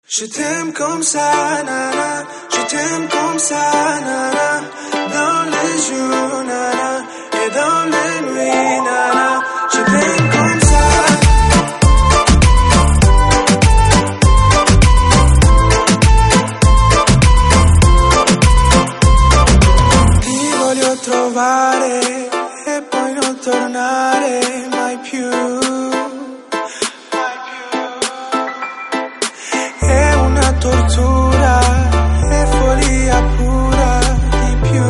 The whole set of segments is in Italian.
Je t'aime comme ça, nana. Je t'aime comme ça, nana. Dans les jours, nana. Et dans les nuits, nana. Je t'aime comme ça. Ti voglio trovare e poi non tornare mai più. È una tortura, è follia pura di più.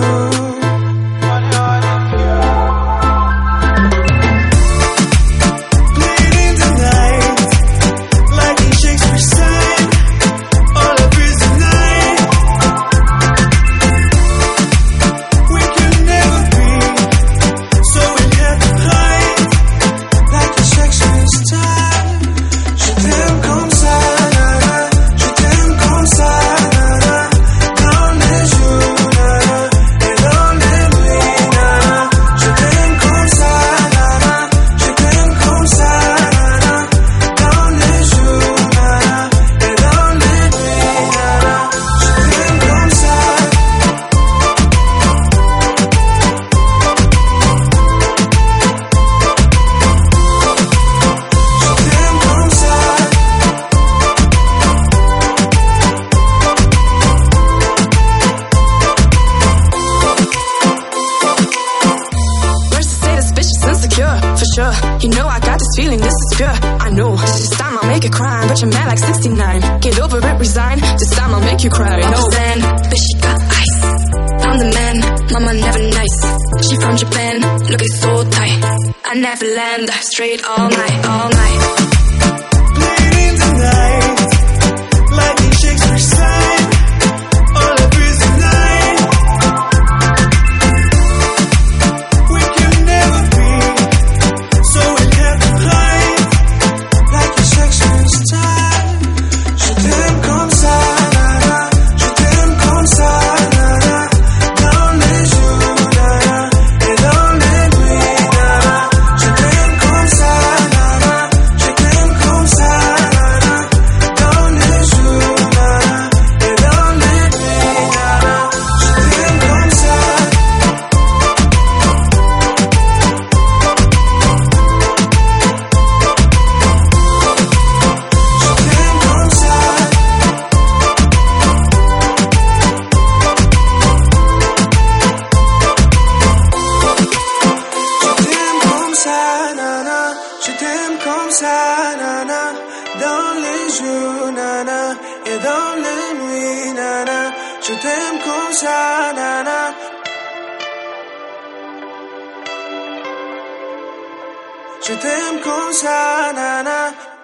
Bleeding the night, like in Shakespeare's sign. All of is the night. We can never be, so we have to hide, like in Shakespeare's time. Je t'aime comme ça. You know I got this feeling, this is pure. I know, this time I'll make you cry, but you're mad like 69. Get over it, resign, this time I'll make you cry. No, then, but she got ice. I'm the man, mama never nice. She from Japan, looking so tight. I never land, straight all night, all night. Bleeding the night, like in Shakespeare's sign. All of is the night. We can never be, so we have to hide, like in Shakespeare's time. Je t'aime comme ça, nana. Je t'aime comme ça, nana. Dans les jours, nana. Et dans les nuits, nana. Je t'aime comme ça, nana. Je t'aime comme ça, nana. Dans les jours, nana. Et dans les nuits, nana. Je t'aime comme ça. Je t'aime comme ça, nana. Dans les jours, nana. Et dans les nuits, nana. Je t'aime comme ça, nana. Je t'aime comme ça, nana.